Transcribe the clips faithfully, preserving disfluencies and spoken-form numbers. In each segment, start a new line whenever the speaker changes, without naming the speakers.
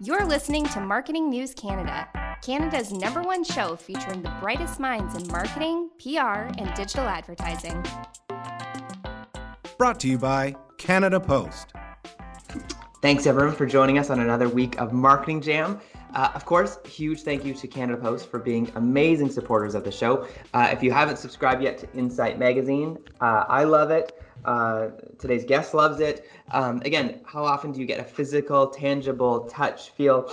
You're listening to Marketing News Canada, Canada's number one show featuring the brightest minds in marketing, P R, and digital advertising.
Brought to you by Canada Post.
Thanks everyone for joining us on another week of Marketing Jam. Uh, of course, huge thank you to Canada Post for being amazing supporters of the show. Uh, if you haven't subscribed yet to Insight Magazine, uh, I love it. Uh, today's guest loves it. Um, again, how often do you get a physical, tangible, touch, feel,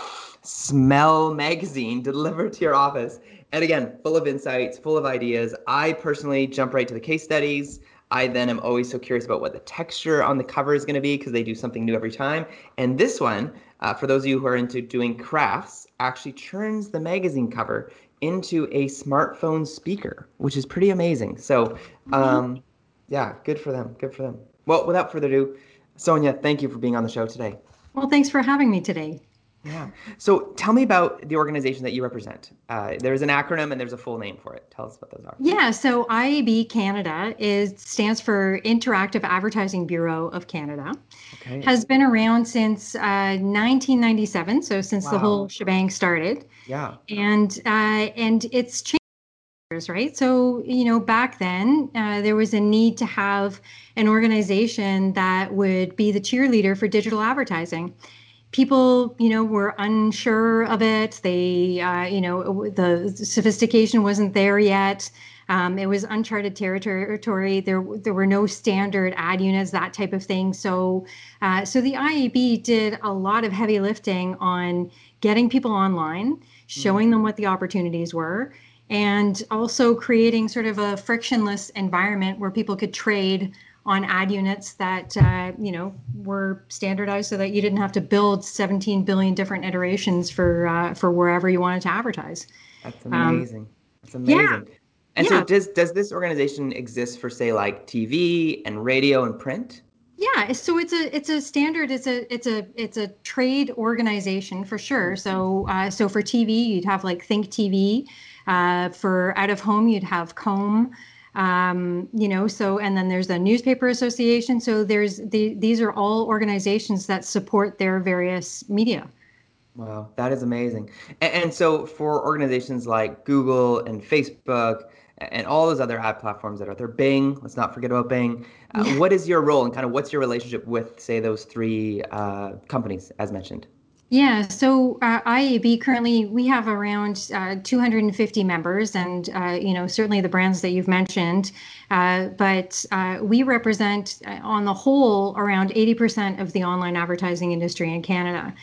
smell magazine delivered to your office? And again, full of insights, full of ideas. I personally jump right to the case studies. I then am always so curious about what the texture on the cover is going to be because they do something new every time. And this one, uh, for those of you who are into doing crafts, actually turns the magazine cover into a smartphone speaker, which is pretty amazing. So, um, yeah, good for them. Good for them. Well, without further ado, Sonia, thank you for being on the show today.
Well, thanks for having me today.
Yeah. So tell me about the organization that you represent. Uh, there's an acronym and there's a full name for it. Tell us what those are.
Yeah, so I A B Canada is stands for Interactive Advertising Bureau of Canada.
Okay.
Has been around since uh, nineteen ninety-seven, so since
Wow.
the whole shebang started.
Yeah.
And uh, and it's changed, right? So, you know, back then uh, there was a need to have an organization that would be the cheerleader for digital advertising. People, you know, were unsure of it. They, uh, you know, the sophistication wasn't there yet. Um, it was uncharted territory. There, there were no standard ad units, that type of thing. So, uh, so the I A B did a lot of heavy lifting on getting people online, showing them what the opportunities were, and also creating sort of a frictionless environment where people could trade on ad units that, uh, you know, were standardized so that you didn't have to build seventeen billion different iterations for uh, for wherever you wanted to advertise.
That's amazing.
Um,
That's amazing.
yeah.
And
Yeah.
so does does this organization exist for, say, like T V and radio and print?
Yeah, so it's a it's a standard. It's a it's a it's a trade organization for sure. So uh, so for T V, you'd have like Think T V. Uh, for out of home, you'd have Comb. Um, you know, so and then there's the Newspaper Association. So there's the these are all organizations that support their various media.
Wow, that is amazing. And, and so for organizations like Google and Facebook and all those other ad platforms that are there, Bing, let's not forget about Bing. Uh,
Yeah.
what is your role and kind of what's your relationship with, say, those three uh, companies as mentioned?
Yeah, so uh, I A B currently we have around uh, two hundred fifty members, and uh, you know certainly the brands that you've mentioned, uh, but uh, we represent uh, on the whole around eighty percent of the online advertising industry in Canada,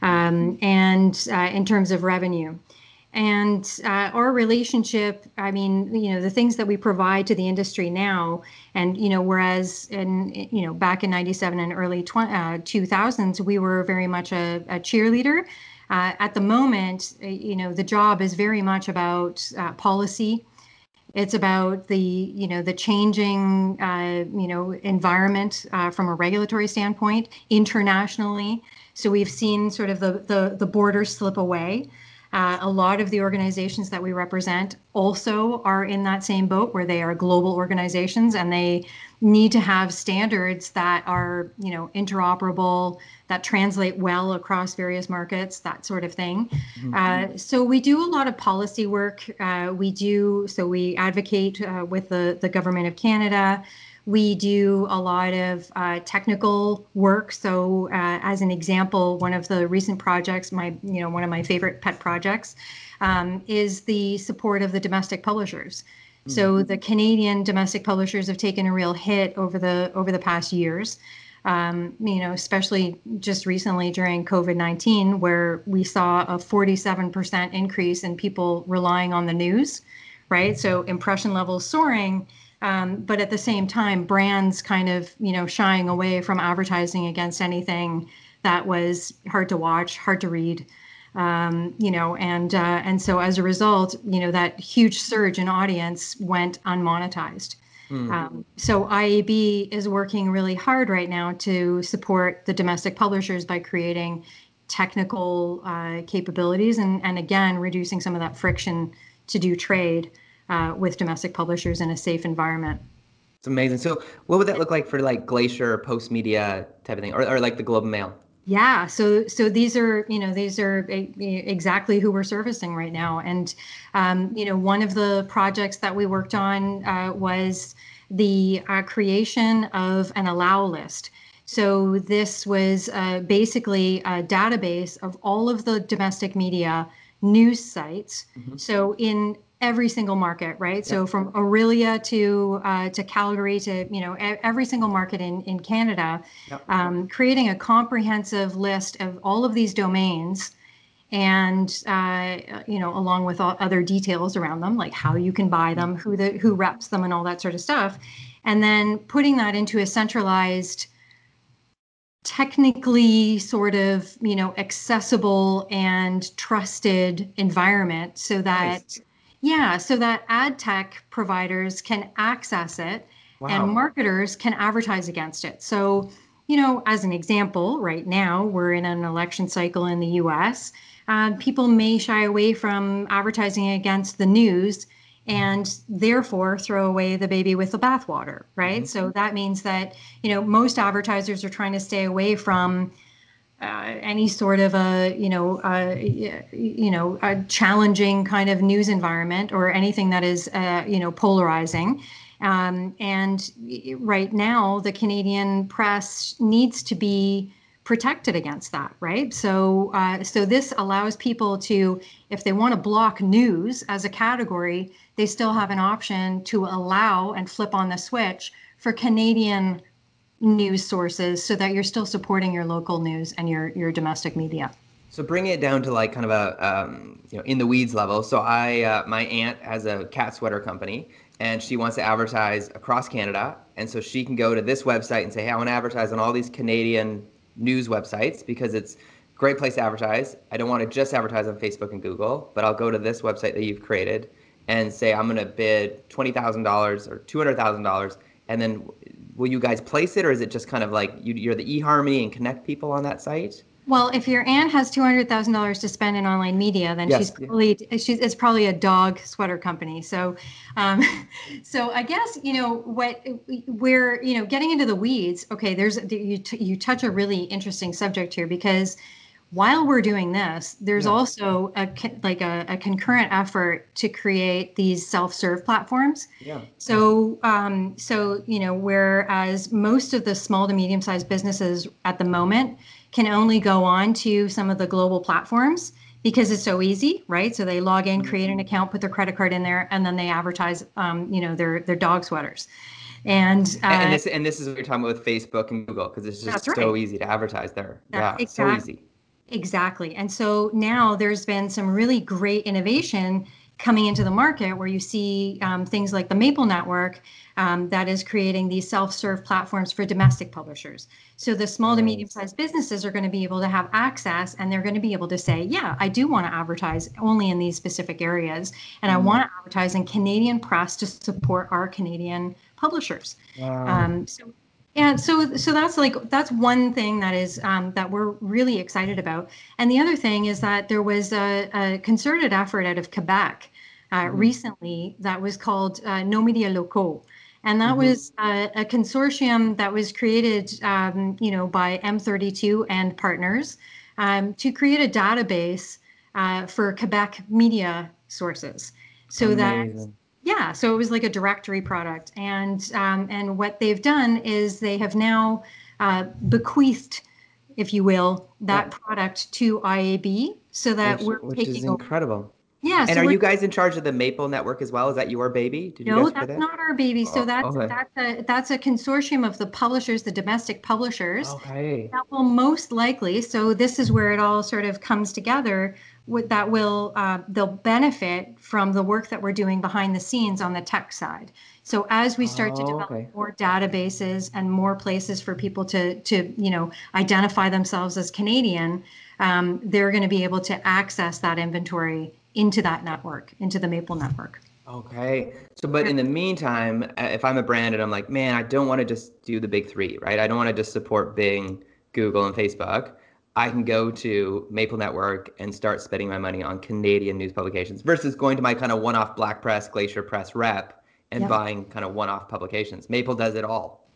um, and uh, in terms of revenue. And uh, our relationship, I mean, you know, the things that we provide to the industry now, and, you know, whereas in, you know, back in ninety-seven and early tw- uh, two thousands, we were very much a, a cheerleader. Uh, at the moment, uh, you know, the job is very much about uh, policy. It's about the, you know, the changing, uh, you know, environment uh, from a regulatory standpoint internationally. So we've seen sort of the the, the borders slip away. Uh, a lot of the organizations that we represent also are in that same boat where they are global organizations and they need to have standards that are, you know, interoperable, that translate well across various markets, that sort of thing. Mm-hmm. Uh, so we do a lot of policy work. Uh, we do, so we advocate uh, with the, the Government of Canada. We do a lot of uh, technical work. So, uh, as an example, one of the recent projects, my you know one of my favorite pet projects, um, is the support of the domestic publishers. Mm-hmm. So the Canadian domestic publishers have taken a real hit over the over the past years. Um, you know, especially just recently during COVID nineteen, where we saw a forty-seven percent increase in people relying on the news, right? So impression levels soaring. Um, but at the same time, brands kind of, you know, shying away from advertising against anything that was hard to watch, hard to read, um, you know, and uh, and so as a result, you know, that huge surge in audience went unmonetized. Mm. Um, so I A B is working really hard right now to support the domestic publishers by creating technical uh, capabilities and, and again, reducing some of that friction to do trade Uh, with domestic publishers in a safe environment.
It's amazing. So what would that look like for like Glacier or Post Media type of thing, or, or like the Globe and Mail?
Yeah, so so these are, you know, these are e- e- exactly who we're servicing right now. And um, you know, one of the projects that we worked on uh, was the uh, creation of an allow list. So this was uh, basically a database of all of the domestic media news sites.
Mhm.
So in every single market, right? So
Yep.
from Aurelia to uh, to Calgary to, you know, e- every single market in in Canada,
Yep.
um, creating a comprehensive list of all of these domains, and uh, you know, along with all other details around them, like how you can buy them, who the who reps them, and all that sort of stuff, and then putting that into a centralized, technically sort of, you know, accessible and trusted environment, so that
Nice.
yeah, so that ad tech providers can access it and
Wow.
marketers can advertise against it. So, you know, as an example, right now we're in an election cycle in the U S. Uh, people may shy away from advertising against the news and therefore throw away the baby with the bathwater, right?
Mhm.
So that means that, you know, most advertisers are trying to stay away from uh, any sort of a, you know, uh, you know, a challenging kind of news environment or anything that is, uh, you know, polarizing. Um, and right now, the Canadian press needs to be protected against that, right? So, uh, so this allows people to, if they want to block news as a category, they still have an option to allow and flip on the switch for Canadian news sources so that you're still supporting your local news and your your domestic media.
So bring it down to like kind of a um, you know, in the weeds level. So I uh, my aunt has a cat sweater company and she wants to advertise across Canada, and so she can go to this website and say, hey, I want to advertise on all these Canadian news websites because it's a great place to advertise. I don't want to just advertise on Facebook and Google, but I'll go to this website that you've created and say I'm going to bid twenty thousand dollars or two hundred thousand dollars, and then will you guys place it, or is it just kind of like you, you're the eHarmony and connect people on that site?
Well, if your aunt has two hundred thousand dollars to spend in online media, then she's
Yes. Yeah.
probably she's it's probably a dog sweater company. So, um, so I guess, you know, what we're, you know, getting into the weeds. Okay, there's you t- you touch a really interesting subject here, because while we're doing this, there's
Yeah.
also a like a, a concurrent effort to create these self-serve platforms.
Yeah.
So, um, so you know, whereas most of the small to medium-sized businesses at the moment can only go on to some of the global platforms because it's so easy, right? So they log in, create an account, put their credit card in there, and then they advertise, um, you know, their their dog sweaters. And uh,
And this and this is what you're talking about with Facebook and Google, because it's just
that's right.
so easy to advertise there.
That,
Yeah, so
exactly.
easy.
Exactly. And so now there's been some really great innovation coming into the market where you see um, things like the Maple Network um, that is creating these self-serve platforms for domestic publishers. So the small to
Nice.
medium-sized businesses are going to be able to have access, and they're going to be able to say, yeah, I do want to advertise only in these specific areas, and I want to advertise in Canadian press to support our Canadian publishers.
Wow.
Um, so yeah, so so that's like that's one thing that is um, that we're really excited about, and the other thing is that there was a, a concerted effort out of Quebec uh,
Mhm.
recently that was called uh, Nos Médias Locaux, and that
Mhm.
was a, a consortium that was created, um, you know, by M thirty-two and partners um, to create a database uh, for Quebec media sources, so that
Amazing.
yeah, so it was like a directory product, and um, and what they've done is they have now uh, bequeathed, if you will, that
Yeah.
product to I A B, so that
Which
we're
which is
taking over.
incredible.
Yeah,
And
so
are
we're
you guys in charge of the Maple Network as well? Is that your baby? Did you
no,
guys create
that's
that?
not our baby. So
Oh,
that's
okay.
that's a that's a consortium of the publishers, the domestic publishers,
Okay.
that will most likely. So this is where it all sort of comes together. With that will uh, they'll benefit from the work that we're doing behind the scenes on the tech side. So as we start to
Oh,
develop
okay.
more databases and more places for people to to you know identify themselves as Canadian, um, they're going to be able to access that inventory into that network, into the Maple Network.
Okay. So, but in the meantime, uh, if I'm a brand and I'm like, man, I don't want to just do the big three, right? I don't want to just support Bing, Google, and Facebook. I can go to Maple Network and start spending my money on Canadian news publications versus going to my kind of one-off Black Press, Glacier Press rep and
Yep.
buying kind of one-off publications. Maple does it all.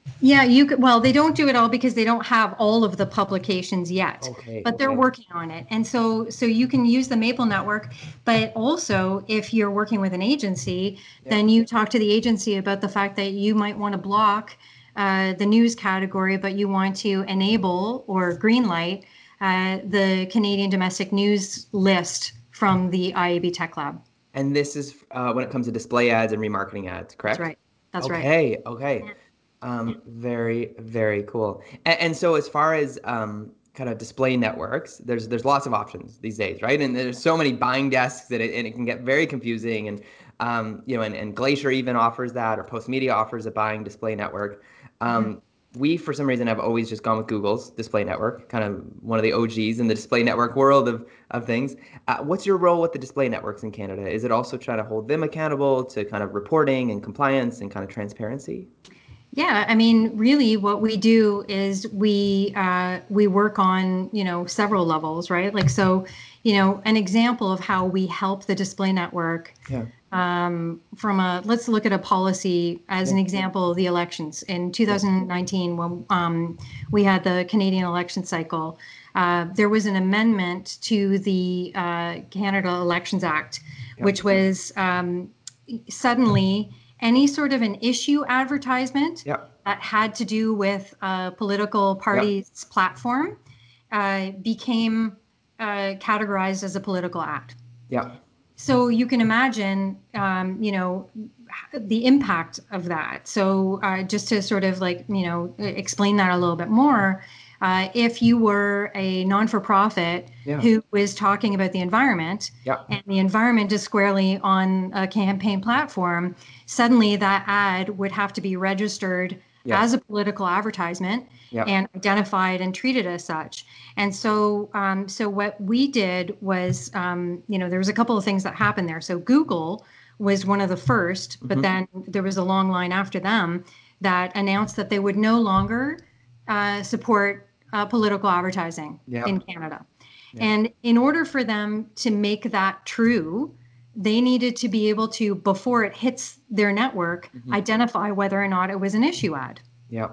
Yeah, you could, well, they don't do it all because they don't have all of the publications yet,
Okay,
but they're
okay.
working on it. And so, so you can use the Maple Network, but also if you're working with an agency,
Yeah.
then you talk to the agency about the fact that you might want to block uh, the news category, but you want to enable or greenlight uh, the Canadian domestic news list from the I A B Tech Lab.
And this is uh, when it comes to display ads and remarketing ads, correct?
That's right. That's right.
Okay, okay. Um, very, very cool. And, and so as far as um, kind of display networks, there's there's lots of options these days, right? And there's so many buying desks that it, and it can get very confusing. And um, you know, and, and Glacier even offers that, or Postmedia offers a buying display network. Um, mm-hmm. We, for some reason, have always just gone with Google's display network, kind of one of the O Gs in the display network world of, of things. Uh, what's your role with the display networks in Canada? Is it also trying to hold them accountable to kind of reporting and compliance and kind of transparency?
Yeah, I mean, really, what we do is we uh, we work on, you know, several levels, right? Like, so, you know, an example of how we help the display network.
Yeah.
Um, from a, let's look at a policy as yeah. an example of the elections in two thousand nineteen when um, we had the Canadian election cycle. Uh, there was an amendment to the uh, Canada Elections Act, yeah. which was um, suddenly any sort of an issue advertisement
yep.
that had to do with a political party's yep. platform uh, became uh, categorized as a political ad.
Yeah.
So you can imagine, um, you know, the impact of that. So uh, just to sort of like, you know, explain that a little bit more, uh, if you were a non-for-profit yeah. who was talking about the environment
yeah.
and the environment is squarely on a campaign platform, suddenly that ad would have to be registered yeah. as a political advertisement yeah. and identified and treated as such. And so, um, so what we did was, um, you know, there was a couple of things that happened there. So Google was one of the first, but mm-hmm. then there was a long line after them that announced that they would no longer uh, support uh, political advertising yeah. in Canada. Yeah. And in order for them to make that true, they needed to be able to, before it hits their network, mm-hmm. identify whether or not it was an issue ad.
Yeah.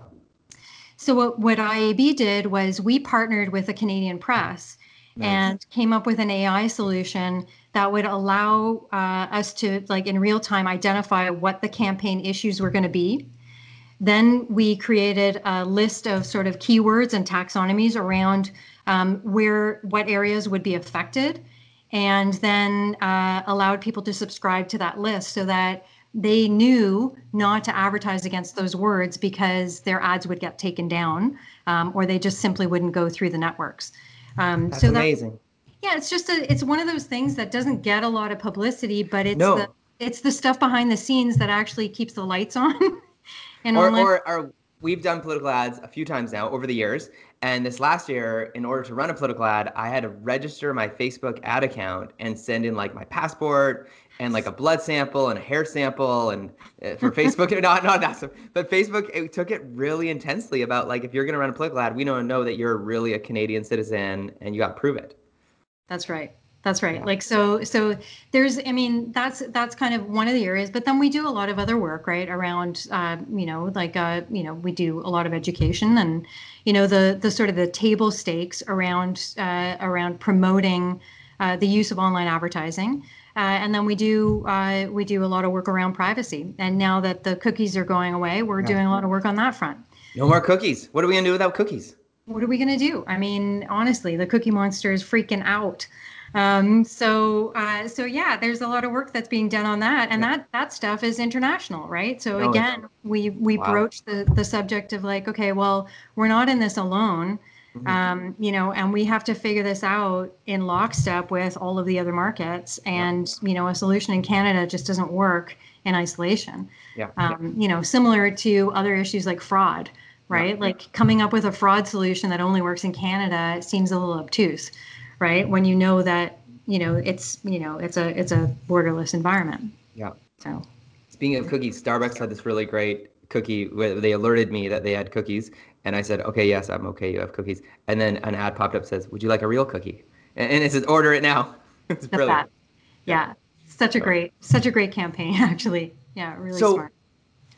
So what, what I A B did was we partnered with the Canadian Press nice. and came up with an A I solution that would allow uh, us to, like in real time, identify what the campaign issues were going to be. Then we created a list of sort of keywords and taxonomies around um, where, what areas would be affected, and then uh, allowed people to subscribe to that list so that they knew not to advertise against those words because their ads would get taken down um, or they just simply wouldn't go through the networks. Um,
That's
so
amazing.
That, yeah, it's just a, it's one of those things that doesn't get a lot of publicity, but it's
no.
the it's the stuff behind the scenes that actually keeps the lights on.
and or, or, or we've done political ads a few times now over the years. And this last year, in order to run a political ad, I had to register my Facebook ad account and send in like my passport and like a blood sample and a hair sample and uh, for Facebook, not not that stuff, but Facebook, it took it really intensely about like, if you're going to run a political ad, we don't know that you're really a Canadian citizen and you got to prove it.
That's right. That's right. Yeah. Like, so, so there's, I mean, that's, that's kind of one of the areas, but then we do a lot of other work, right? Around, uh, you know, like, uh, you know, we do a lot of education and, you know, the, the sort of the table stakes around, uh, around promoting, uh, the use of online advertising. Uh, and then we do, uh, we do a lot of work around privacy. And now that the cookies are going away, we're yeah. doing a lot of work on that front.
No more cookies. What are we going to do without cookies?
What are we going to do? I mean, honestly, the Cookie Monster is freaking out. Um, so, uh, so yeah, there's a lot of work that's being done on that, and yeah. that, that stuff is international, right? So no, again, we, we wow. broach the, the subject of like, okay, well, we're not in this alone, mm-hmm. um, you know, and we have to figure this out in lockstep with all of the other markets. And, yeah. you know, a solution in Canada just doesn't work in isolation.
Yeah.
Um, you know, similar to other issues like fraud, right? Yeah. Like coming up with a fraud solution that only works in Canada seems a little obtuse. Right, when you know that, you know, it's, you know, it's a it's a borderless environment.
Yeah.
So,
speaking of cookies, Starbucks had this really great cookie where they alerted me that they had cookies, and I said, okay, yes, I'm okay, you have cookies. And then an ad popped up says, would you like a real cookie? And, and it says, order it now. It's brilliant.
That. Yeah, yeah. Such a great, such a great campaign, actually. Yeah, really
so,
smart.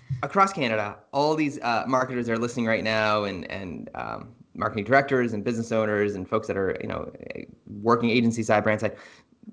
across Canada, all these uh, marketers are listening right now, and and um, marketing directors and business owners and folks that are, you know, working agency side, brand side.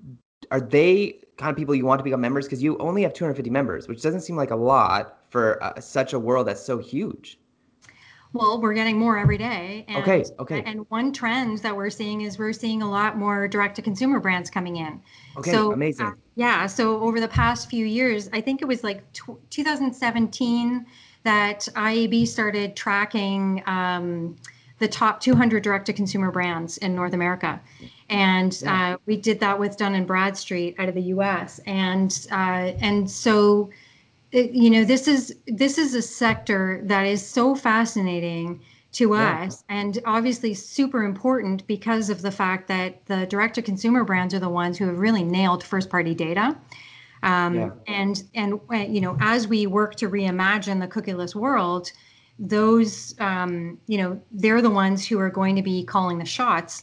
Are they kind of people you want to become members? Because you only have two hundred fifty members, which doesn't seem like a lot for uh, such a world that's so huge.
Well, we're getting more every day. And,
okay, okay.
And one trend that we're seeing is we're seeing a lot more direct-to-consumer brands coming in.
Okay,
so,
amazing.
Uh, yeah, so over the past few years, I think it was like tw- two thousand seventeen that I A B started tracking um, the top two hundred direct-to-consumer brands in North America. And yeah. uh, we did that with Dun and Bradstreet out of the U S. And uh, and so... It, you know, this is this is a sector that is so fascinating to yeah. us, and obviously super important because of the fact that the direct-to-consumer brands are the ones who have really nailed first-party data. Um, yeah. And and you know, as we work to reimagine the cookieless world, those um, you know, they're the ones who are going to be calling the shots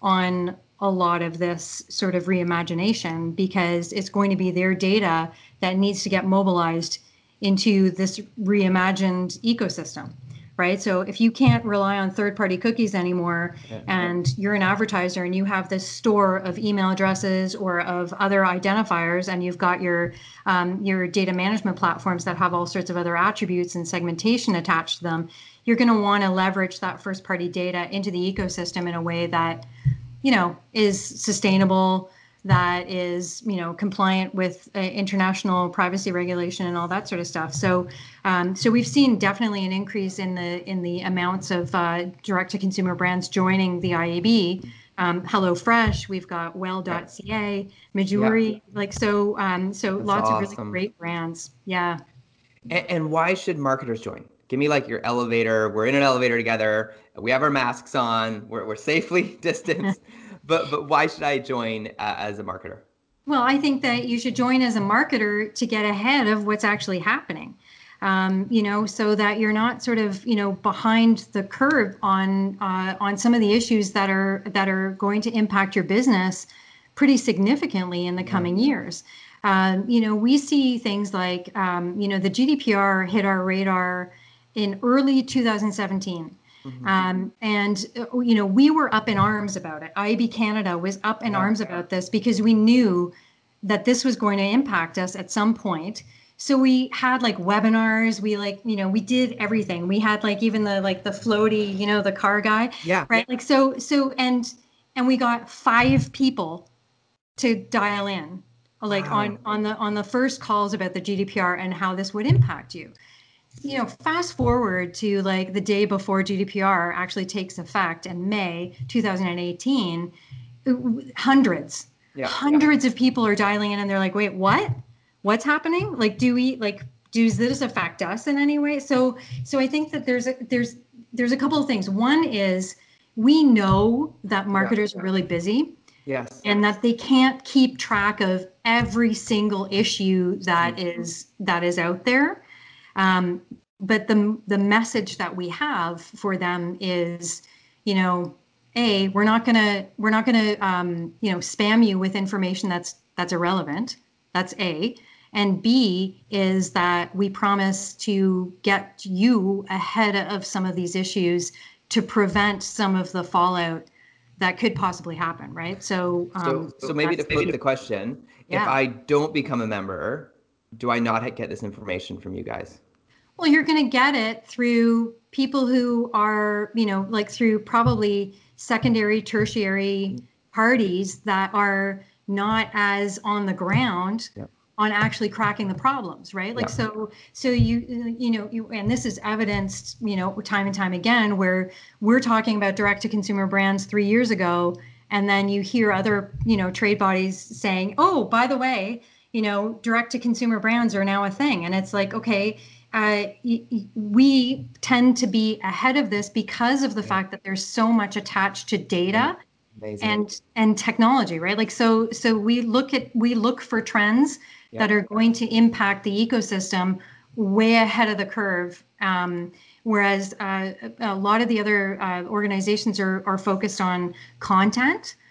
on a lot of this sort of reimagination, because it's going to be their data that needs to get mobilized into this reimagined ecosystem, right? So if you can't rely on third-party cookies anymore, yeah. and you're an advertiser and you have this store of email addresses or of other identifiers, and you've got your um, your data management platforms that have all sorts of other attributes and segmentation attached to them, you're going to want to leverage that first-party data into the ecosystem in a way that, you know, is sustainable, that is, you know, compliant with uh, international privacy regulation and all that sort of stuff. So, um, so we've seen definitely an increase in the in the amounts of uh, direct-to-consumer brands joining the I A B. Um, HelloFresh, we've got Well dot C A, Majuri, yeah. like so. Um, so That's lots awesome. of really great brands. Yeah.
And, and why should marketers join? Give me like your elevator. We're in an elevator together. We have our masks on. We're we're safely distanced. But but why should I join uh, as a marketer?
Well, I think that you should join as a marketer to get ahead of what's actually happening, um, you know, so that you're not sort of, you know, behind the curve on uh, on some of the issues that are that are going to impact your business pretty significantly in the coming yeah. years. Um, you know, we see things like, um, you know, the G D P R hit our radar in early two thousand seventeen. Mm-hmm. Um, and, uh, you know, we were up in arms about it. I A B Canada was up in yeah. arms about this because we knew that this was going to impact us at some point. So we had like webinars, we like, you know, we did everything. We had like even the, like the floaty, you know, the car guy,
yeah.
right? Like, so, so, and, and we got five people to dial in, like wow. on, on the, on the first calls about the G D P R and how this would impact you. You know, fast forward to like the day before G D P R actually takes effect in May two thousand eighteen, hundreds, yeah. hundreds of people are dialing in and they're like, wait, what? What's happening? Like, do we like, does this affect us in any way? So, so I think that there's a, there's, there's a couple of things. One is we know that marketers yeah. are really busy.
Yes.
And that they can't keep track of every single issue that mm-hmm. is, that is out there. Um, but the the message that we have for them is, you know, A, we're not gonna we're not gonna um, you know, spam you with information that's that's irrelevant. That's A. And B is that we promise to get you ahead of some of these issues to prevent some of the fallout that could possibly happen, right? So um,
so, so maybe to flip the question, yeah. if I don't become a member, do I not get this information from you guys?
Well, you're going to get it through people who are, you know, like through probably secondary, tertiary parties that are not as on the ground yep. on actually cracking the problems, right? Like, yep. so, so you, you know, you, and this is evidenced, you know, time and time again, where we're talking about direct to consumer brands three years ago. And then you hear other, you know, trade bodies saying, oh, by the way, you know, direct to consumer brands are now a thing. And it's like, okay, Uh, we tend to be ahead of this because of the fact that there's so much attached to data Amazing. and and technology, right? Like so, so we look at we look for trends yeah. that are going to impact the ecosystem way ahead of the curve. Um, whereas uh, a lot of the other uh, organizations are are focused on content,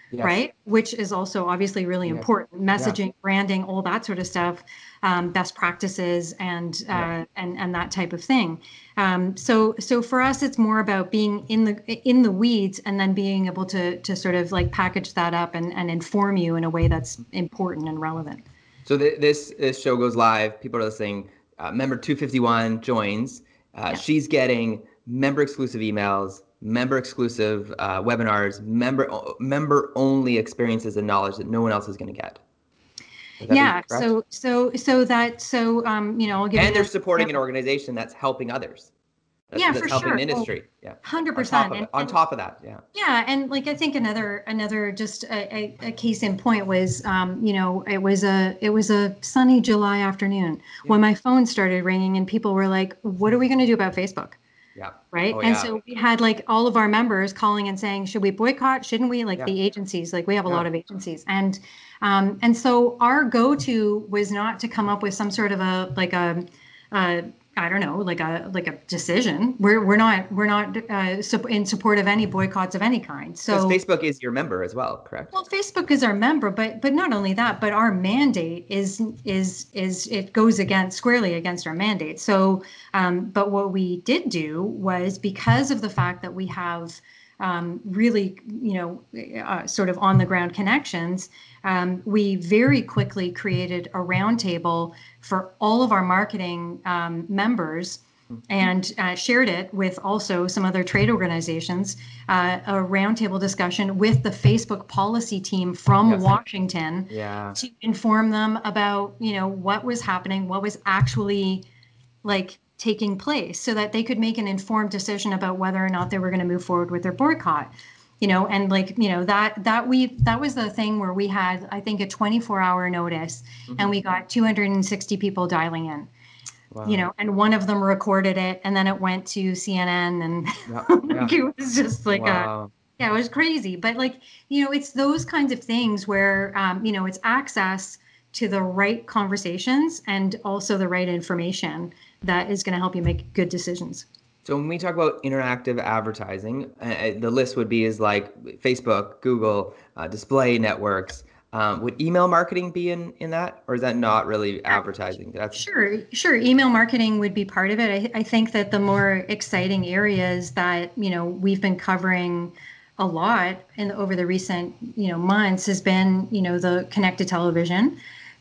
Yes.
right? Which is also obviously really
Yes.
important. Messaging,
Yeah.
branding, all that sort of stuff, um, best practices, and uh,
Yeah.
and and that type of thing. Um, so so for us, it's more about being in the in the weeds, and then being able to to sort of like package that up and and inform you in a way that's important and relevant.
So th- this this show goes live. People are listening. Uh, member two fifty-one joins. Uh,
Yeah.
She's getting member exclusive emails, member exclusive uh, webinars, member member only experiences and knowledge that no one else is going to get. Would that be
Yeah.
correct?
So so so that so um you know I'll give you
And they're
an
supporting an
example.
organization that's helping others. That's,
Yeah,
that's
for
helping
sure.
the
Oh,
industry. Yeah.
Hundred
On top
percent.
of
And
it. On
and
top of that. Yeah.
yeah, and like I think another another just a, a, a case in point was um, you know, it was a it was a sunny July afternoon
Yeah.
when my phone started ringing and people were like, "What are we going to do about Facebook?"
Yeah.
Right.
Oh,
And
yeah.
so we had like all of our members calling and saying, should we boycott? Shouldn't we? Like
Yeah.
the agencies, like we have a
Yeah.
lot of agencies. And um, and so our go-to was not to come up with some sort of a like a, a I don't know, like a like a decision. We're we're not we're not uh, sup- in support of any boycotts of any kind.
Because
So
Facebook is your member as well, correct?
well, Facebook is our member, but but not only that, but our mandate is is is it goes against squarely against our mandate. So, um, but what we did do was, because of the fact that we have um, really, you know, uh, sort of on the ground connections, um, we very quickly created a roundtable for all of our marketing um, members, and uh, shared it with also some other trade organizations, uh, a roundtable discussion with the Facebook policy team from
Yes.
Washington
Yeah.
to inform them about, you know, what was happening, what was actually like taking place, so that they could make an informed decision about whether or not they were going to move forward with their boycott. You know, and like, you know, that that we that was the thing where we had, I think, a twenty-four hour notice,
Mhm.
and we got two hundred sixty people dialing in.
Wow.
You know, and one of them recorded it, and then it went to C N N, and
Yeah.
like,
Yeah.
it was just like a,
Wow.
yeah, it was crazy. But like, you know, it's those kinds of things where, um, you know, it's access to the right conversations and also the right information that is going to help you make good decisions.
So when we talk about interactive advertising, uh, the list would be is like Facebook, Google, uh, display networks. Um, would email marketing be in, in that, or is that not really advertising? That's
Sure, sure. Email marketing would be part of it. I, I think that the more exciting areas that, you know, we've been covering a lot in over the recent, you know, months has been, you know, the connected television.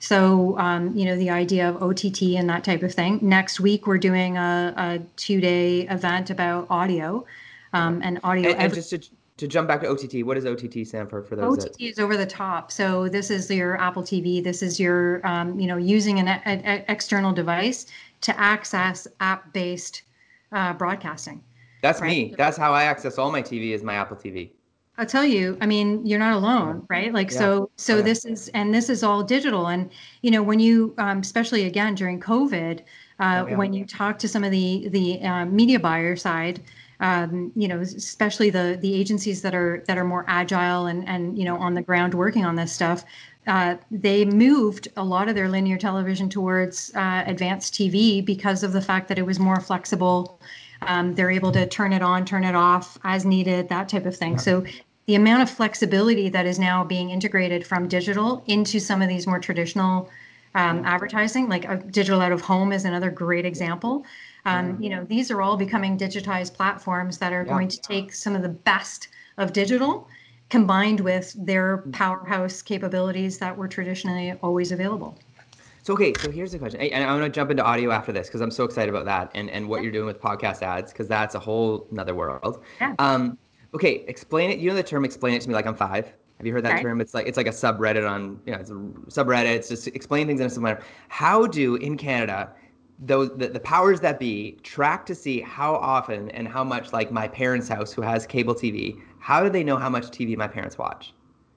So, um, you know, the idea of O T T and that type of thing. Next week, we're doing a, a two-day event about audio um, and audio.
and, and just to, to jump back to O T T, what does O T T stand for for those?
O T T is over the top. So this is your Apple T V. This is your, um, you know, using an a, a, external device to access app-based uh, broadcasting.
That's
right?
me. That's how I access all my T V is my Apple T V.
I'll tell you, I mean, you're not alone, right? Like,
Yeah.
so, so
Oh, yeah.
this is, and this is all digital. And, you know, when you, um, especially again, during COVID, uh,
Oh, yeah.
when you talk to some of the, the uh, media buyer side, um, you know, especially the, the agencies that are, that are more agile and, and, you know, on the ground working on this stuff, uh, they moved a lot of their linear television towards uh, advanced T V because of the fact that it was more flexible. Um, they're able to turn it on, turn it off as needed, that type of thing.
Yeah.
So the amount of flexibility that is now being integrated from digital into some of these more traditional um, advertising, like a digital out of home is another great example. Um,
Yeah.
You know, these are all becoming digitized platforms that are
Yeah.
going to take some of the best of digital combined with their powerhouse capabilities that were traditionally always available.
So, okay, so here's the question. And I'm going to jump into audio after this because I'm so excited about that and, and what you're doing with podcast ads, because that's a whole nother world.
Yeah.
Um, okay, explain it. You know the term "explain it to me like I'm five"? Have you heard that
Right.
term? It's like it's like a subreddit on, you know, it's a subreddit. It's just explain things in a simple manner. How do in Canada those the, the powers that be track to see how often and how much, like my parents' house who has cable T V, how do they know how much T V my parents watch?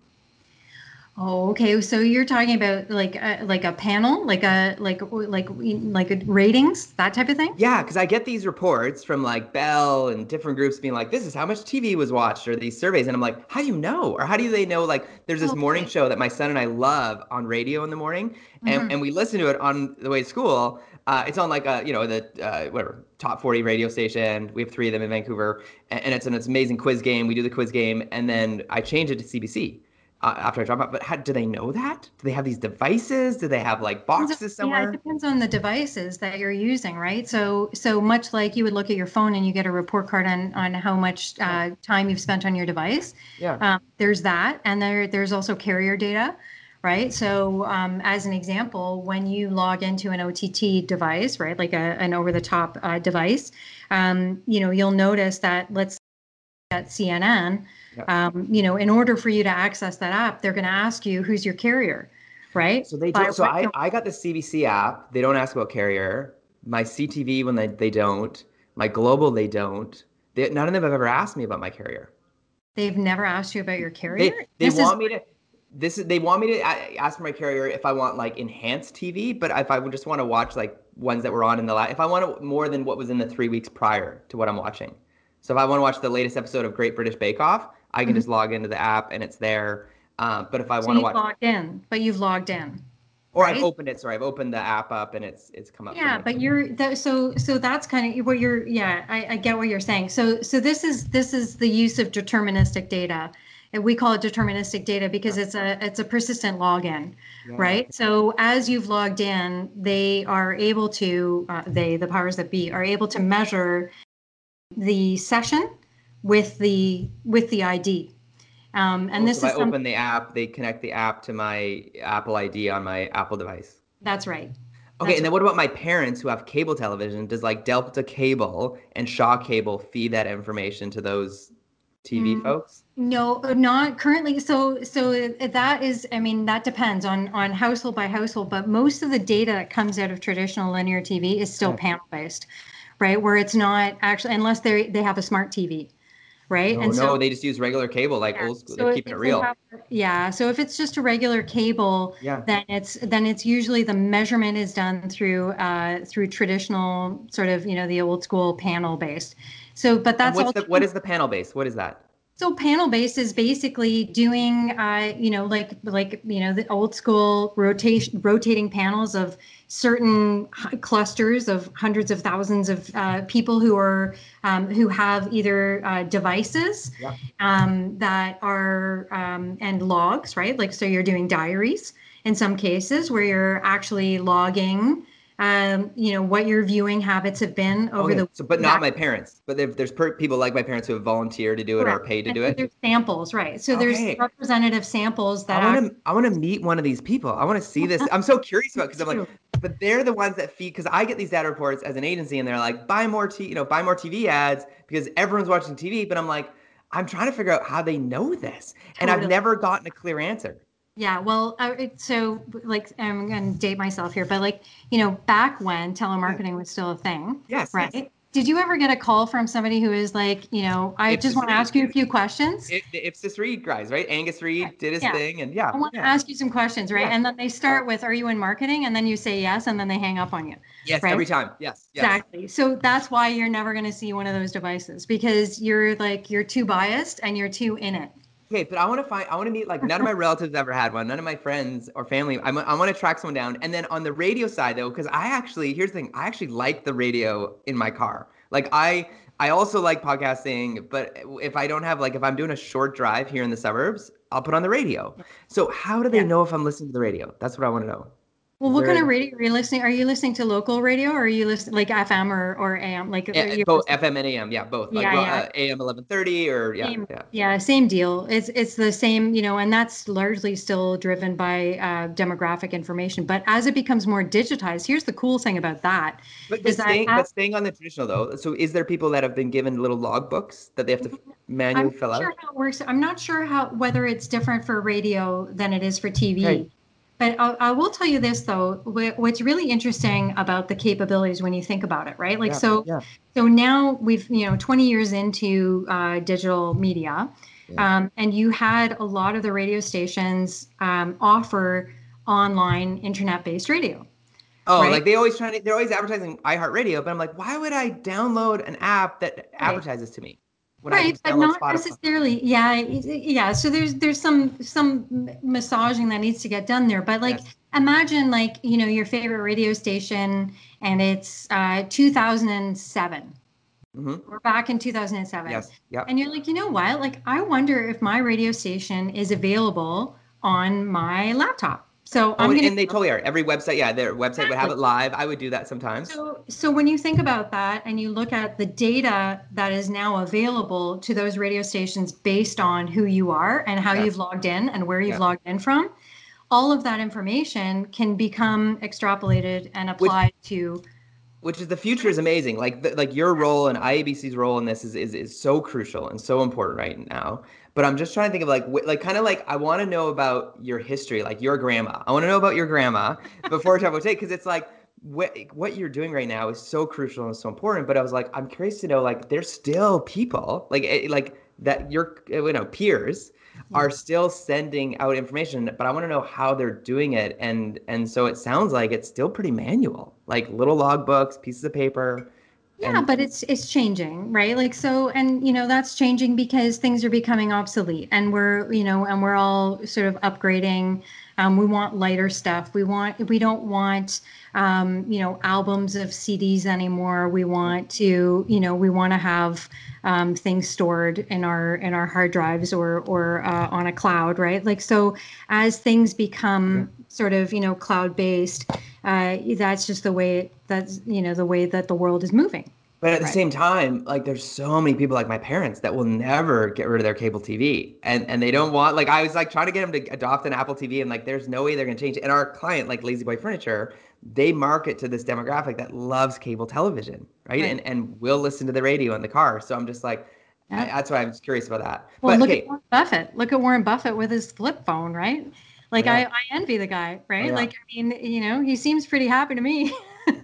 Oh, okay. So you're talking about like a, like a panel, like a like like like a ratings, that type of thing?
Yeah, because I get these reports from like Bell and different groups being like, this is how much T V was watched, or these surveys. And I'm like, how do you know? Or how do they know? Like, there's this
Okay.
morning show that my son and I love on radio in the morning, and,
Mhm.
and we listen to it on the way to school. Uh, it's on like a, you know, the uh, whatever, top forty radio station. We have three of them in Vancouver, and, and it's an it's an amazing quiz game. We do the quiz game, and then I change it to C B C. uh, after I drop out. But how, do they know that? Do they have these devices? Do they have like
Depends on-
boxes
Yeah, it
somewhere?
depends on the devices that you're using, right? So, so much like you would look at your phone and you get a report card on on how much uh, time you've spent on your device.
Yeah.
Um, there's that, and there there's also carrier data, right? So, um, as an example, when you log into an O T T device, right, like a, an over-the-top uh, device, um, you know, you'll notice that let's at C N N,
Yeah.
um, you know, in order for you to access that app, they're going to ask you who's your carrier, right?
So they
By
do. So
what
I I got the C B C app. They don't ask about carrier. My C T V when they they don't. My global they don't. They, none of them have ever asked me about my carrier.
They've never asked you about your carrier?
They they
This is
want me to. This is they want me to a- ask for my carrier if I want like enhanced T V, but if I would just want to watch like ones that were on in the last, if I want more than what was in the three weeks prior to what I'm watching. So if I want to watch the latest episode of Great British Bake Off, I can
Mhm.
just log into the app and it's there. Uh, but if I
so
want to
you've
watch,
logged in, but you've logged in,
or I've
right?
opened it, sorry, I've opened the app up and it's it's come up for
Yeah,
me.
but you're that, so so that's kind of what you're. Yeah, I, I get what you're saying. So so this is this is the use of deterministic data, and we call it deterministic data because it's a it's a persistent login,
Yeah.
right? So as you've logged in, they are able to uh, they the powers that be are able to measure the session with the with the I D. Um, and
Oh,
this
so if
is
I
something
open the app, they connect the app to my Apple I D on my Apple device.
that's right.
Okay,
That's
and then
right.
what about my parents who have cable television? Does like Delta Cable and Shaw Cable feed that information to those T V
Mm,
folks?
no, not currently. So, so that is, I mean, that depends on on household by household, but most of the data that comes out of traditional linear T V is still
Yeah.
panel based, right? Where it's not actually, unless they they have a smart T V, right?
No,
And so
no, they just use regular cable, like
yeah.
old school. They're
So
keeping it
if they
real.
have, yeah. So if it's just a regular cable,
Yeah.
then it's then it's usually the measurement is done through uh, through traditional sort of you know the old school panel based. So, but
And
that's
what's
all
the what is the panel base? What is that?
so panel based is basically doing, uh, you know, like like you know the old school rotation rotating panels of certain h- clusters of hundreds of thousands of uh, people who are um, who have either uh, devices
Yeah.
um, that are um, and logs, right? Like so you're doing diaries in some cases where you're actually logging. Um, you know what your viewing habits have been over
Okay,
the
so but not
back.
my parents. But there, there's per people like my parents who have volunteered to do it or
Correct.
paid to
And
do
so
it.
there's samples, right? So there's
Okay.
representative samples
I
that
want
act.
to I want to meet one of these people. I want to see this. I'm so curious about because I'm like, but they're the ones that feed because I get these data reports as an agency and they're like, buy more t you know, buy more T V ads because everyone's watching T V. But I'm like, I'm trying to figure out how they know this. And I've
Totally.
never gotten a clear answer.
Yeah, well, uh, it, so like I'm going to date myself here, but like, you know, back when
Yeah.
telemarketing was still a thing,
Yes, yes.
right? Did you ever get a call from somebody who is like, you know, I just
Ipsis
want to
Reid.
ask you a few questions?
It, the Ipsis Reid guys, right? Angus
Right.
Reid did his
Yeah.
thing and yeah,
I want to
yeah.
ask you some questions, right?
Yes.
And then they start with, are you in marketing? And then you say yes, and then they hang up on you,
Yes,
right?
every time. Yes, yes.
Exactly. So that's why you're never going to see one of those devices because you're like you're too biased and you're too in it.
Okay, but I want to find, I want to meet like none of my relatives ever had one, none of my friends or family. I'm, I want to track someone down. And then on the radio side though, because I actually, here's the thing, I actually like the radio in my car. Like I, I also like podcasting, but if I don't have like, if I'm doing a short drive here in the suburbs, I'll put on the radio. So how do they
Yeah.
know if I'm listening to the radio? That's what I want to know.
Well,
Is
what kind
there
of radio are you listening? Are you listening to local radio or are you listening like F M or, or A M? Like
a,
you're
both
listening,
F M and A M? Yeah, both. Like
yeah,
ro-
yeah.
uh, A M eleven thirty or yeah,
Same,
yeah.
yeah, same deal. It's it's the same, you know, and that's largely still driven by uh, demographic information. But as it becomes more digitized, here's the cool thing about that
But but
is that
staying
as,
but staying on the traditional though. So is there people that have been given little logbooks that they have to
I'm
manually
not
fill
sure
out?
how it works. I'm not sure how whether it's different for radio than it is for T
Okay.
V. But I, I will tell you this though, wh- what's really interesting about the capabilities when you think about it, right? Like
Yeah.
so,
Yeah.
so now we've you know twenty years into uh, digital media,
Yeah.
um, and you had a lot of the radio stations um, offer online internet-based radio,
Oh,
right?
like they always trying to, they're always advertising iHeartRadio, but I'm like, why would I download an app that
Right.
advertises to me when I can
Right,
just
but
download
not
Spotify?
necessarily. Yeah, it- it- yeah. So there's there's some some massaging that needs to get done there. But like,
Yes.
imagine like you know your favorite radio station, and it's uh, two thousand seven,
Mm-hmm.
We're back in two thousand seven.
Yes. Yep.
And you're like, you know what? Like, I wonder if my radio station is available on my laptop. So
Oh,
I'm
and,
going
and they totally are. Every website, yeah, their website would have
Exactly.
it live. I would do that sometimes.
So, so when you think about that and you look at the data that is now available to those radio stations based on who you are and how
Yeah.
you've logged in and where you've
Yeah.
logged in from, all of that information can become extrapolated and
Which
applied to.
which is the future is amazing. Like the, like your role and I A B C's role in this is, is is so crucial and so important right now. But I'm just trying to think of like wh- like kind of like I want to know about your history, like your grandma. I want to know about your grandma before we talk about today, because it's like what what you're doing right now is so crucial and so important. But I was like, I'm curious to know, like there's still people like eh, like that your you know peers are still sending out information, but I want to know how they're doing it. And and so it sounds like it's still pretty manual, like little log books, pieces of paper.
Yeah,
And
but it's it's changing, right? Like so, and you know that's changing because things are becoming obsolete, and we're you know, and we're all sort of upgrading. Um, we want lighter stuff. We want we don't want um, you know albums of C Ds anymore. We want to you know we want to have um, things stored in our in our hard drives or or uh, on a cloud, right? Like so, as things become sort of you know cloud based, uh, that's just the way that's you know the way that the world is moving.
But at the
Right.
same time, like there's so many people like my parents that will never get rid of their cable T V. And and they don't want like I was like trying to get them to adopt an Apple T V and like there's no way they're gonna change it. And our client, like Lazy Boy Furniture, they market to this demographic that loves cable television, right?
Right.
And and will listen to the radio in the car. So I'm just like I,
Yeah.
that's why I'm just curious about that.
Well,
But
look at
okay,
Warren Buffett. Look at Warren Buffett with his flip phone, right?
oh
Like
yeah,
I, I envy the guy,
oh
right?
yeah.
Like I mean, you know, he seems pretty happy to me.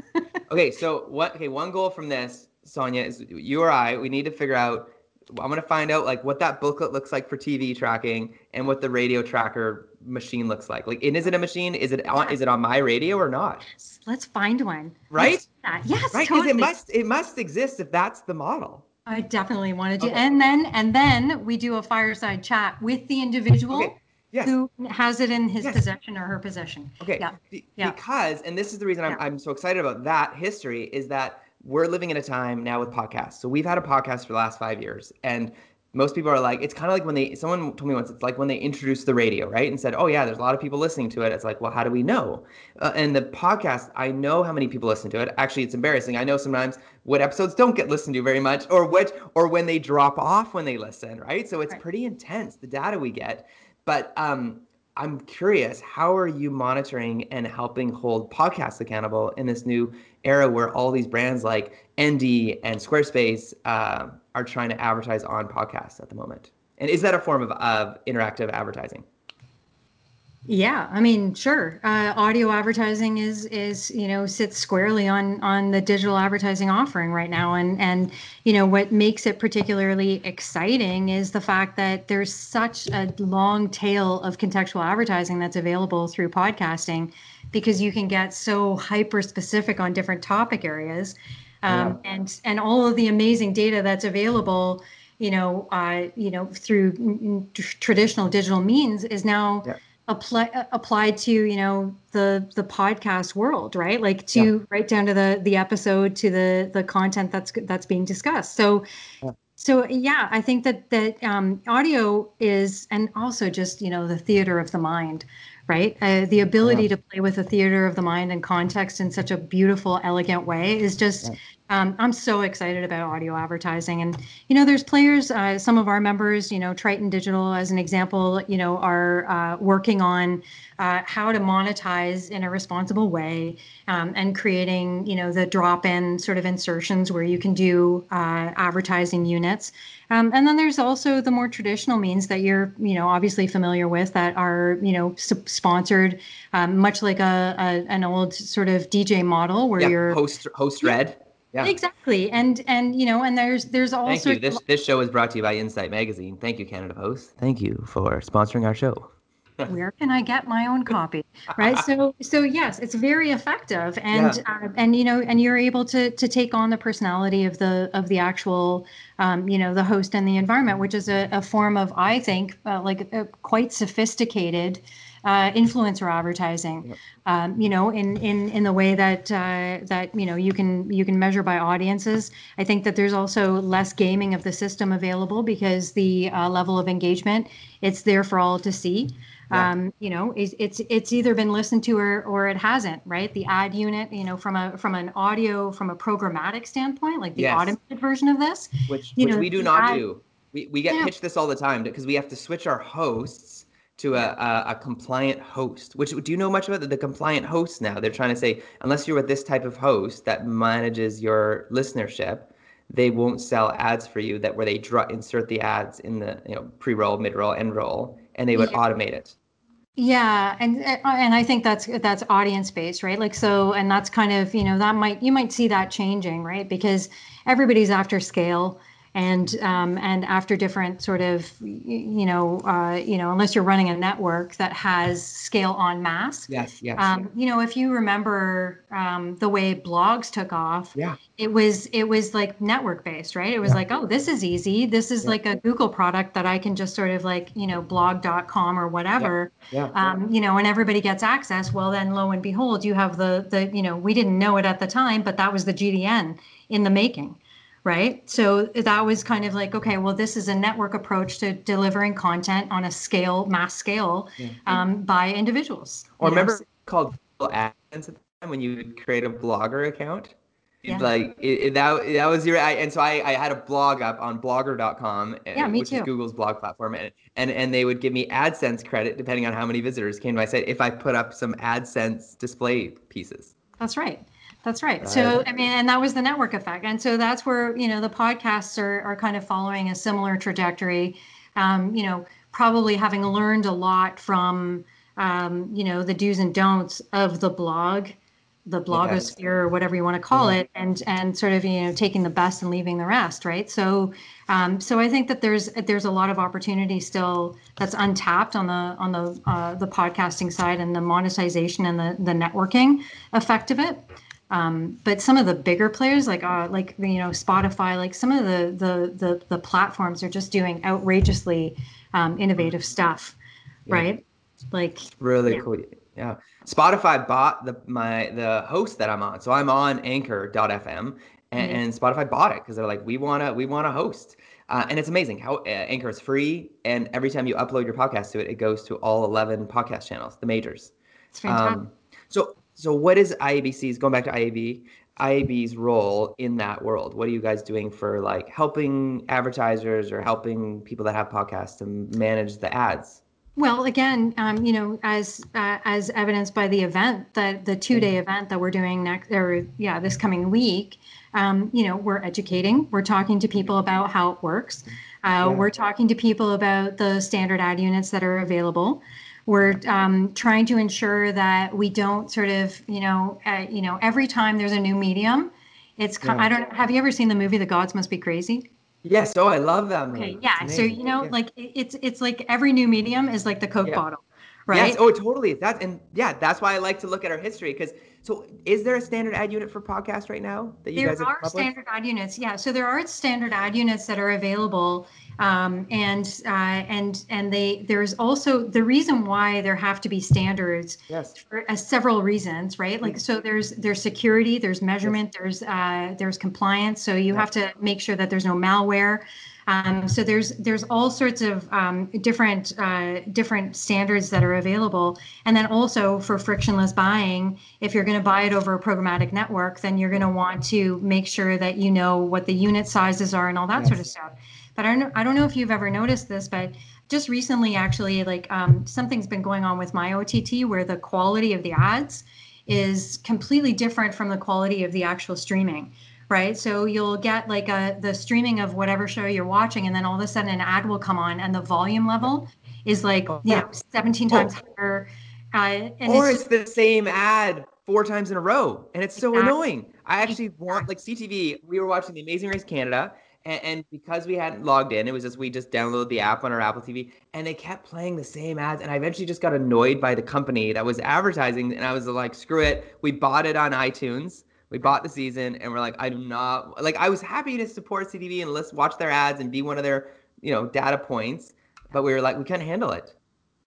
Okay, so what? Okay, one goal from this, Sonia, is you or I. We need to figure out. I'm gonna find out like what that booklet looks like for T V tracking and what the radio tracker machine looks like. Like, and is it a machine? Is it on? Is it on my radio or not?
Let's find one.
Right?
Let's do that. Yes,
Right? Because
totally.
it must. It must exist if that's the model.
I definitely want to do.
Okay.
And then and then we do a fireside chat with the individual
Okay. Yes.
who has it in his
Yes.
possession or her possession.
Okay.
Yeah.
Be-
Yeah.
Because, and this is the reason I'm,
Yeah.
I'm so excited about that history is that we're living in a time now with podcasts. So we've had a podcast for the last five years. And most people are like, it's kind of like when they, someone told me once, it's like when they introduced the radio, right? And said, oh yeah, there's a lot of people listening to it. It's like, well, how do we know? Uh, and the podcast, I know how many people listen to it. Actually, it's embarrassing. I know sometimes what episodes don't get listened to very much or which, or when they drop off when they listen, right? So it's
Right.
pretty intense, the data we get. But, um, I'm curious, how are you monitoring and helping hold podcasts accountable in this new era where all these brands like Endy and Squarespace uh, are trying to advertise on podcasts at the moment? And is that a form of, of interactive advertising?
Yeah, I mean, sure. Uh, audio advertising is is you know sits squarely on on the digital advertising offering right now, and and you know what makes it particularly exciting is the fact that there's such a long tail of contextual advertising that's available through podcasting, because you can get so hyper specific on different topic areas, um,
Yeah.
and and all of the amazing data that's available, you know, uh, you know, through mm, mm, tr- traditional digital means is now
Yeah.
apply uh, applied to you know the the podcast world, right? Like to
Yeah.
right down to the the episode, to the the content that's that's being discussed. So
Yeah.
so yeah, I think that that um, audio is, and also just you know the theater of the mind, right? Uh, the ability
Yeah.
to play with the theater of the mind and context in such a beautiful, elegant way is just.
Yeah.
Um, I'm so excited about audio advertising, and you know, there's players. Uh, some of our members, you know, Triton Digital, as an example, you know, are uh, working on uh, how to monetize in a responsible way, um, and creating, you know, the drop-in sort of insertions where you can do uh, advertising units. Um, and then there's also the more traditional means that you're, you know, obviously familiar with that are, you know, s- sponsored, um, much like a, a an old sort of D J model where
Yeah.
you're.
Host, host Red. Yeah.
Exactly. And and you know, and there's there's all
Thank
sorts
you. This
of,
this show is brought to you by Insight Magazine. Thank you, Canada Post. Thank you for sponsoring our show.
where can I get my own copy? Right. So so yes, it's very effective, and
Yeah.
uh, and you know, and you're able to to take on the personality of the of the actual um, you know, the host and the environment, which is a, a form of, I think, uh, like a quite sophisticated uh, influencer advertising,
Yep.
um, you know, in in in the way that uh, that you know you can you can measure by audiences. I think that there's also less gaming of the system available because the uh, level of engagement, it's there for all to see.
Yeah.
Um, you know, it's, it's it's either been listened to or or it hasn't, right? The ad unit, you know, from a from an audio, from a programmatic standpoint, like the
Yes.
automated version of this,
Which
you
which
know,
we do
the
not
ad,
do. We we get
yeah,
pitched this all the time because we have to switch our hosts to a, a, a compliant host. Which do you know much about the, the compliant hosts now? They're trying to say unless you're with this type of host that manages your listenership, they won't sell ads for you that where they dr- insert the ads in the you know pre-roll, mid-roll, end roll, and they would
yeah.
automate it.
Yeah, and and I think that's that's audience based, right? Like so, and that's kind of, you know, that might you might see that changing, right? Because everybody's after scale and um, and after different sort of, you know, uh, you know, unless you're running a network that has scale en masse.
Yes, yes.
Um, you know, if you remember um, the way blogs took off,
Yeah.
it was it was like network based, right? It was
Yeah.
like, oh, this is easy. This is
Yeah.
like a Google product that I can just sort of like, you know, blog dot com or whatever.
Yeah.
Um, you know, and everybody gets access. Well, then lo and behold, you have the the, you know, we didn't know it at the time, but that was the G D N in the making, right? So that was kind of like, okay, well, this is a network approach to delivering content on a scale, mass scale,
Yeah.
um, by individuals.
Or
you know?
remember called Google AdSense at the time when you would create a blogger account? You'd
Yeah.
like it, it- that that was your I, and so I, I had a blog up on blogger dot com,
Yeah, me
which is
too.
Google's blog platform, and, and and they would give me AdSense credit depending on how many visitors came to my site if I put up some AdSense display pieces.
That's right. That's right.
Right.
So, I mean, and that was the network effect. And so that's where, you know, the podcasts are, are kind of following a similar trajectory, um, you know, probably having learned a lot from, um, you know, the do's and don'ts of the blog, the
Yes.
blogosphere, or whatever you want to call
Yeah.
it, and and sort of, you know, taking the best and leaving the rest, right? So, um, so I think that there's there's a lot of opportunity still that's untapped on the on the uh, the podcasting side and the monetization and the the networking effect of it. Um, but some of the bigger players, like uh, like you know Spotify, like some of the the the, the platforms are just doing outrageously um, innovative stuff,
Yeah.
right? Like
Really
yeah.
cool. Yeah. Spotify bought the my the host that I'm on. So I'm on anchor dot f m and,
Amazing.
and Spotify bought it because they're like, we wanna we wanna host. Uh, and it's amazing how uh, Anchor is free, and every time you upload your podcast to it, it goes to all eleven podcast channels, the majors.
It's fantastic.
Um, so so what is I A B C's going back to I A B? I A B's role in that world? What are you guys doing for like helping advertisers or helping people that have podcasts to manage the ads?
Well, again, um, you know, as uh, as evidenced by the event, that the two day event that we're doing next, or yeah, this coming week, um, you know, we're educating, we're talking to people about how it works, uh,
Yeah.
we're talking to people about the standard ad units that are available. We're um, trying to ensure that we don't sort of, you know, uh, you know, every time there's a new medium, it's.
Yeah.
I don't. Have you ever seen the movie The Gods Must Be Crazy?
Yes. Oh, I love that movie.
Okay,
It's
yeah. So
amazing.
you know,
Yeah.
like it- it's it's like every new medium is like the Coke
Yeah.
bottle,
Yes.
right?
Oh, totally. That's and yeah, that's why I like to look at our history. Because so, is there a standard ad unit for podcast right now that you
There
guys have
are
come up with?
standard ad units, yeah. So there are standard ad units that are available, um, and uh, and and they there's also the reason why there have to be standards
Yes.
for uh, several reasons, right? Like so there's there's security, there's measurement, there's uh, there's compliance. So you
Yeah.
have to make sure that there's no malware. Um, so there's there's all sorts of um, different uh, different standards that are available, and then also for frictionless buying, if you're going to buy it over a programmatic network, then you're going to want to make sure that you know what the unit sizes are and all that sort of
Yes.
stuff. But I don't I don't know if you've ever noticed this, but just recently, actually, like um, something's been going on with my O T T where the quality of the ads is completely different from the quality of the actual streaming. Right. So you'll get like a the streaming of whatever show you're watching, and then all of a sudden an ad will come on and the volume level is like,
Oh,
you
yeah.
know, seventeen
Oh.
times higher. Uh, and
Or
it's
it's the same ad four times in a row, and it's so
Exactly.
annoying. I actually want like C T V. We were watching The Amazing Race Canada, and, and because we hadn't logged in, it was just we just downloaded the app on our Apple T V, and they kept playing the same ads, and I eventually just got annoyed by the company that was advertising, and I was like, screw it. We bought it on iTunes. We bought the season, and we're like, I do not like. I was happy to support C T V and let's watch their ads and be one of their, you know, data points, but we were like, we couldn't handle it.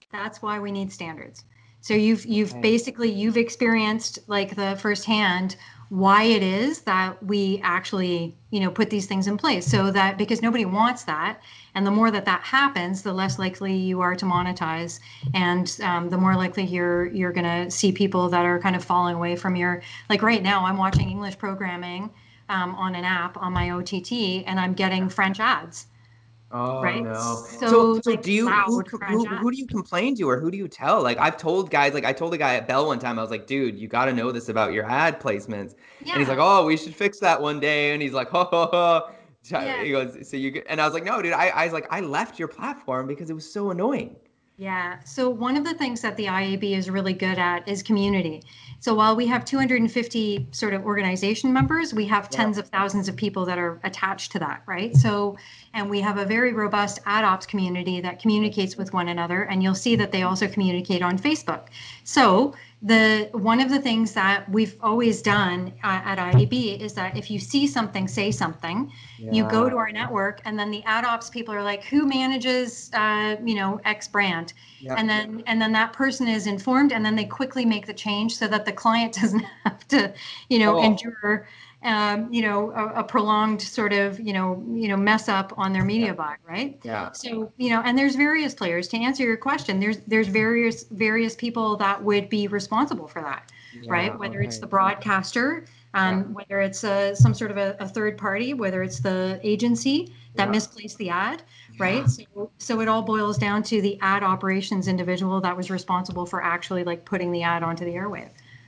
That's why we need standards. So you've you've
Okay.
basically you've experienced like the firsthand why it is that we actually, you know, put these things in place, so that because nobody wants that, and the more that that happens, the less likely you are to monetize, and um, the more likely you're you're going to see people that are kind of falling away from your, like right now I'm watching English programming um, on an app on my O T T, and I'm getting French ads.
Oh
Right?
no. So
So
so
like
do you who
loud French
who
ads.
who do you complain to, or who do you tell? Like I've told guys, like I told a guy at Bell one time, I was like, dude, you got to know this about your ad placements. And he's like,
Yeah.
oh, we should fix that one day. And he's like, ho ho ho.
Yeah.
He goes, so you, and I was like, no, dude, I, I was like, I left your platform because it was so annoying.
Yeah. So one of the things that the I A B is really good at is community. So while we have two hundred fifty sort of organization members, we have
Yeah.
tens of thousands of people that are attached to that, right? So, and we have a very robust ad ops community that communicates with one another, and you'll see that they also communicate on Facebook. So the one of the things that we've always done uh, at I A B is that if you see something, say something. You go
Yeah.
to our network, and then the ad ops people are like, who manages, uh, you know, X brand?
Yep.
And then and then that person is informed, and then they quickly make the change so that the client doesn't have to, you know,
Oh.
endure, um, you know, a, a prolonged sort of, you know, you know, mess up on their media
Yeah.
buy, right?
Yeah.
So, you know, and there's various players. To answer your question, there's there's various various people that would be responsible for that, right?
Yeah.
Whether it's
Okay.
the broadcaster, um,
Yeah.
whether it's a, some sort of a, a third party, whether it's the agency that
Yeah.
misplaced the ad, right?
Yeah.
So, so it all boils down to the ad operations individual that was responsible for actually like putting the ad onto the airwave.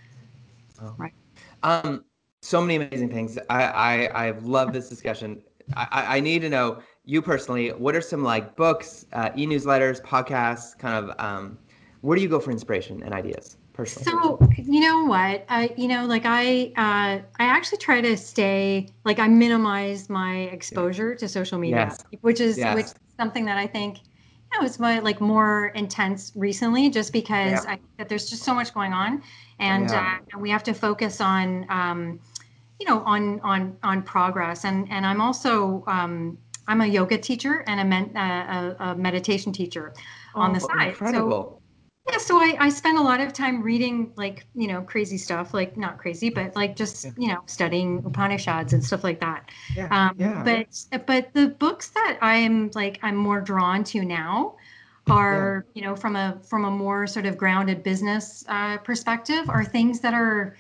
Oh.
Right.
Um, so many amazing things. I I I've loved this discussion. I I I need to know you personally. What are some like books, uh, e-newsletters, podcasts? Kind of um, where do you go for inspiration and ideas personally?
So, you know what? I, you know, like I, uh, I actually try to stay, like I minimize my exposure to social media,
Yes.
which is, which
Yes.
is something that I think, you know, it's my like more intense recently, just because
Yeah.
I think that there's just so much going on, and
Yeah.
uh, and we have to focus on, um, you know, on on on progress, and and I'm also, um, I'm a yoga teacher and a, men, uh, a, a meditation teacher on the
Oh,
side, so.
incredible.
Yeah, so I, I spend a lot of time reading like, you know, crazy stuff, like not crazy, but like just,
Yeah.
you know, studying Upanishads and stuff like that.
Yeah.
Um,
Yeah.
but but the books that I'm like I'm more drawn to now are, you know, from a from a more sort of grounded business uh, perspective, are things that are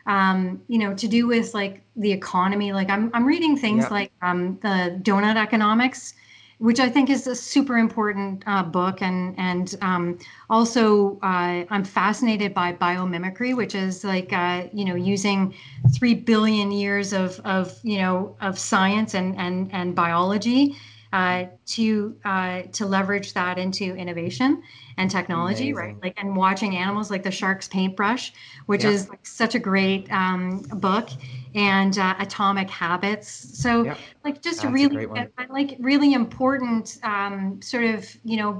um, you know, to do with like the economy. Like I'm I'm reading things
Yeah.
like um, the Donut Economics, which I think is a super important uh, book, and and um, also uh, I'm fascinated by biomimicry, which is like uh, you know, using three billion years of of you know of science and and and biology uh, to uh, to leverage that into innovation and technology, right?
Amazing.
Like, and watching animals like the shark's paintbrush, which
Yeah.
is like such a great um, book, and uh, Atomic Habits. So
Yeah.
like just
That's a
really
great one.
like really important um, sort of, you know,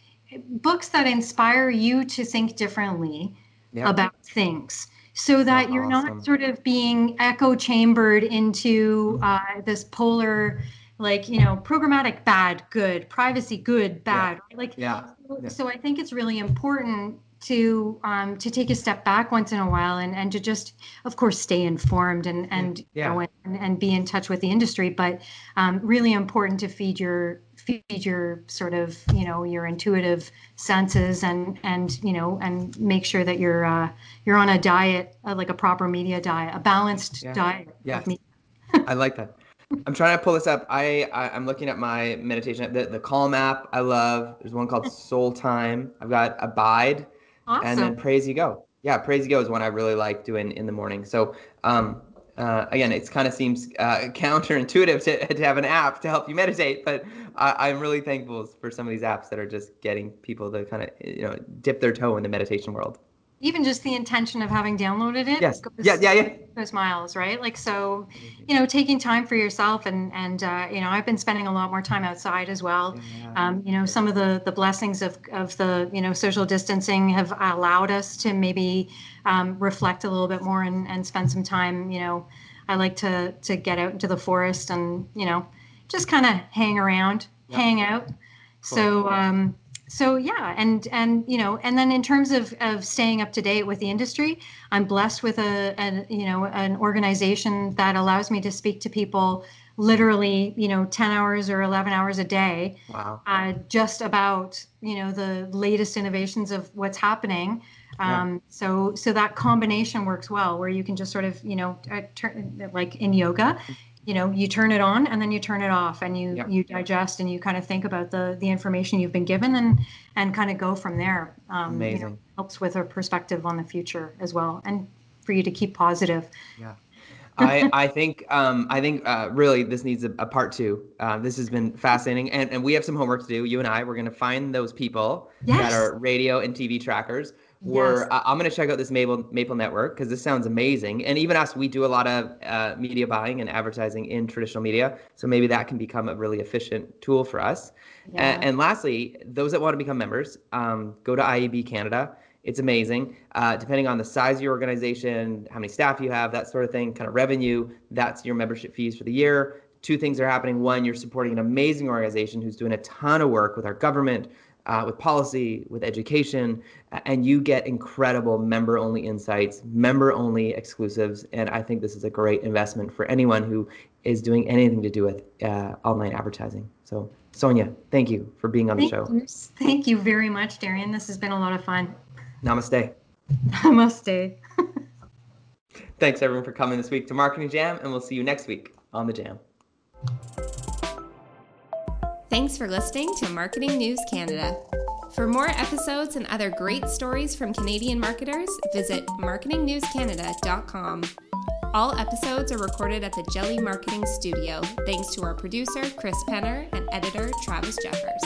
books that inspire you to think differently
Yeah.
about things, so that you're not
Awesome.
sort of being echo chambered into uh, this polar, like, you know, programmatic bad, good, privacy good,
Yeah.
bad. Like,
Yeah. Yeah.
so I think it's really important to um, to take a step back once in a while, and, and to just, of course, stay informed and and
Yeah.
you know, and, and be in touch with the industry, but um, really important to feed your feed your sort of, you know, your intuitive senses, and and you know, and make sure that you're uh, you're on a diet, uh, like a proper media diet, a balanced
Yeah.
diet
Yes.
of media.
I like that. I'm trying to pull this up. I, I I'm looking at my meditation. The the Calm app I love. There's one called Soul Time. I've got Abide, and then
Awesome.
Praise You Go. Yeah, Praise You Go is one I really like doing in the morning. So um uh, again, it kind of seems uh, counterintuitive to, to have an app to help you meditate, but I, I'm really thankful for some of these apps that are just getting people to kind of, you know, dip their toe in the meditation world.
Even just the intention of having downloaded it
Yes. Yeah.
goes
Yeah. Yeah.
goes miles, right? Like, so, you know, taking time for yourself, and and uh, you know, I've been spending a lot more time outside as well.
Yeah.
Um, you know, some of the the blessings of of the, you know, social distancing have allowed us to maybe um, reflect a little bit more, and and spend some time. You know, I like to to get out into the forest and, you know, just kind of hang around,
Yeah.
hang out.
Cool.
So um, So yeah, and and you know, and then in terms of of staying up to date with the industry, I'm blessed with a, a you know an organization that allows me to speak to people literally, you know, ten hours or eleven hours a day.
Wow.
Uh, just about you know the latest innovations of what's happening. Um, yeah. So so that combination works well, where you can just sort of you know uh, turn, like in yoga. You know, you turn it on and then you turn it off, and you, yep. you digest and you kind of think about the the information you've been given, and and kind of go from there. Um,
Amazing.
You know, helps with a perspective on the future as well, and for you to keep positive.
Yeah, I I think um, I think uh, really this needs a, a part two. Uh, this has been fascinating, and and we have some homework to do. You and I, we're going to find those people
yes.
that are radio and T V trackers. We're, yes. uh, I'm going to check out this Maple Maple Network because this sounds amazing. And even us, we do a lot of uh, media buying and advertising in traditional media. So maybe that can become a really efficient tool for us. Yeah. And, and lastly, those that want to become members, um, go to I A B Canada. It's amazing. Uh, depending on the size of your organization, how many staff you have, that sort of thing, kind of revenue, that's your membership fees for the year. Two things are happening. One, you're supporting an amazing organization who's doing a ton of work with our government, Uh, with policy, with education, and you get incredible member-only insights, member-only exclusives, and I think this is a great investment for anyone who is doing anything to do with uh, online advertising. So, Sonia, thank you for being on
thank
the show.
You. Thank you very much, Darian. This has been a lot of fun.
Namaste.
Namaste.
Thanks, everyone, for coming this week to Marketing Jam, and we'll see you next week on The Jam.
Thanks for listening to Marketing News Canada. For more episodes and other great stories from Canadian marketers, visit marketing news canada dot com. All episodes are recorded at the Jelly Marketing Studio, thanks to our producer, Chris Penner, and editor, Travis Jeffers.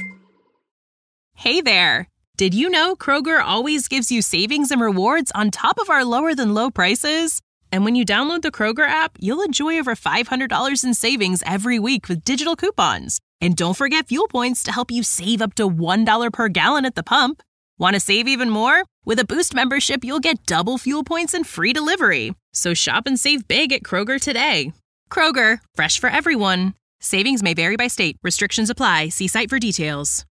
Hey there! Did you know Kroger always gives you savings and rewards on top of our lower-than-low prices? And when you download the Kroger app, you'll enjoy over five hundred dollars in savings every week with digital coupons. And don't forget fuel points to help you save up to one dollar per gallon at the pump. Want to save even more? With a Boost membership, you'll get double fuel points and free delivery. So shop and save big at Kroger today. Kroger, fresh for everyone. Savings may vary by state. Restrictions apply. See site for details.